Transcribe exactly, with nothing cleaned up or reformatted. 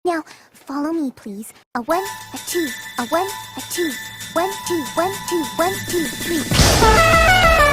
Now, follow me, please. A one, a two, a one, a two. One, two, one, two, one, two, three.